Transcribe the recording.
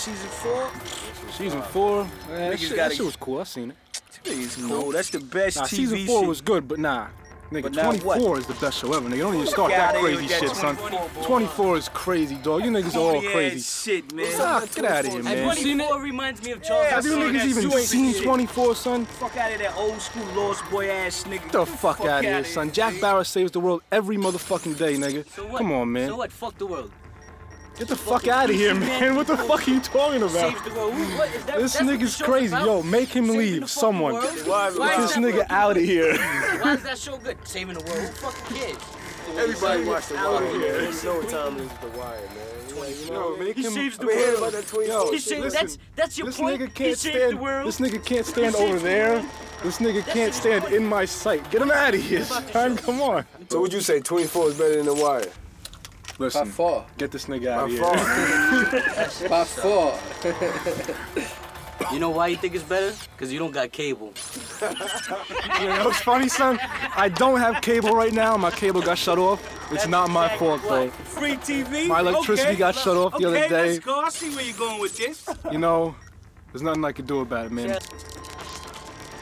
season 4? Season 4? That gotta- shit was cool. I seen it. It's cool. That's the best Nah, TV season 4 shit. was good, but nah. Nigga, But now 24 is the best show ever, nigga. Don't even start Fuck that outta here crazy with that shit, son. 24, boy. 24 is crazy, dog. You niggas are all Corny crazy. ass shit, man. Nah, get out of here, man. And 24 reminds me of Charles. Yeah, Have you seen niggas that even joint seen shit. 24, son? Fuck out of that old school lost boy ass nigga. Get the fuck out of here, son. Jack Barrett saves the world every motherfucking day, nigga. So what? Come on, man. So what? Fuck the world. Get the fuck out of here, man. What the fuck are you talking about? Saves the world. What is that? This that's what the nigga's show's crazy. about? Yo, make him Saving leave. the fucking Someone. world? Get Why is this that nigga world out of here. Why is that show good? Saving the world. Who fucking cares? Everybody watch The Wire, man. You here. know what time it is with The Wire, man. You know, Make He him. saves the we hear world. about that 24 Yo, He shit. saved, listen, that's your This point. nigga He can't saved stand. the world. This nigga can't stand He over saved the there. world. This nigga That's can't his stand point. in my sight. Get him out of here, about the son. show. Come on. So would you say 24 is better than The Wire? Listen, far. get this nigga out of here. By far. You know why you think it's better? Because you don't got cable. You know what's funny, son? I don't have cable right now. My cable got shut off. It's not my fault, though. Free TV? My electricity Okay. got shut off the other Okay, day. let's go. I see where you're going with this. You know, there's nothing I can do about it, man.